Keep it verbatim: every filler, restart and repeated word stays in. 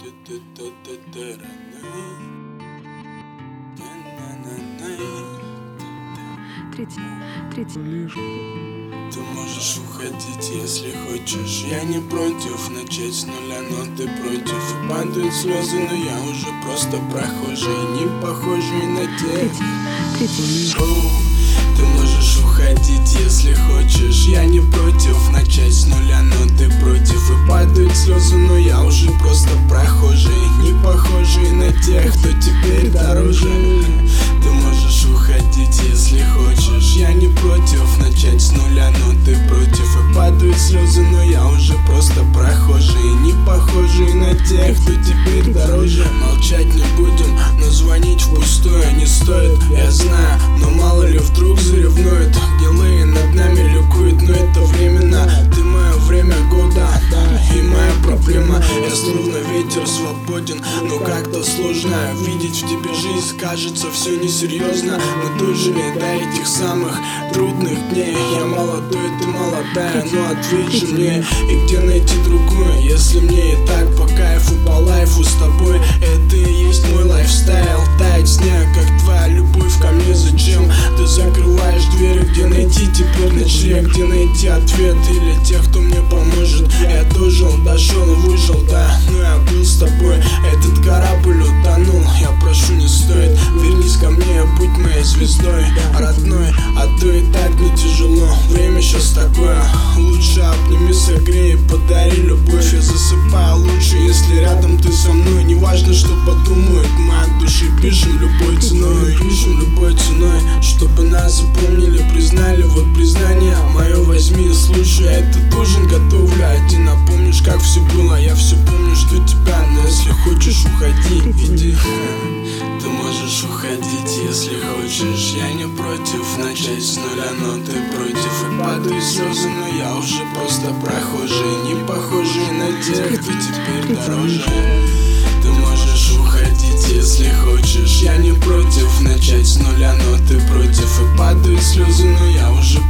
Третий, третий. Ты можешь уходить, если хочешь. Я не против начать с нуля, но ты против. И падают слезы, но я уже просто прохожий, не похожий на тех. Третий. Оу, ты можешь уходить, если хочешь. Я не против начать с нуля, но ты против. И падают слезы, но я уже просто прохожий, не похожий на тех, кто теперь дороже. Ты можешь уходить, если хочешь. Я не против начать с нуля, но ты против. И падают слезы, но я уже просто прохожий, не похожий на тех, кто теперь дороже. Молчать не будем, но звонить впустую не стоит. Я знаю, но мало ли вдруг заревнует. Гнилые над нами ликуют, но это временно. Ты мое время года, да, и моя проблема. Я словно ветер свободен, но как-то сложно видеть в тебе жизнь. Кажется, все несерьезно. Мы дожили до этих самых трудных дней. Я молодой, ты молодая, но ответь же мне. И где найти другую, если мне и так по кайфу, по лайфу с тобой. Это и есть мой лайфстайл. Тает снег, как твоя любовь ко мне. Зачем ты закрываешь двери? Где найти теперь ночлег? Где найти ответ или тех, кто мне поможет? Я дожил, дошел и выжил, да, но я был с тобой. Этот корабль утонул, я прошу, не стоит. Вернись ко мне, будь моей звездой родной, а то и так не тяжело. Время сейчас такое, лучше обними, согрей, подари любовь. Я засыпаю лучше, если рядом ты со мной. Не важно, что подумают, мы от души пишем любой ценой. Пишем любой ценой, чтобы нас запомнили, признали. Вот признание мое возьми и слушай. Этот ужин готовлю один, напомнишь, как все было. Я все помню, что тебя, но если хочешь, уходи, иди. Ты можешь уходить, если хочешь. Я не против начать с нуля, но ты против. И падают слезы, но я уже просто прохожий, не похожий на тех, кто теперь дороже. Ты можешь уходить, если хочешь. Я не против начать с нуля, но ты против. И падают слезы, но я уже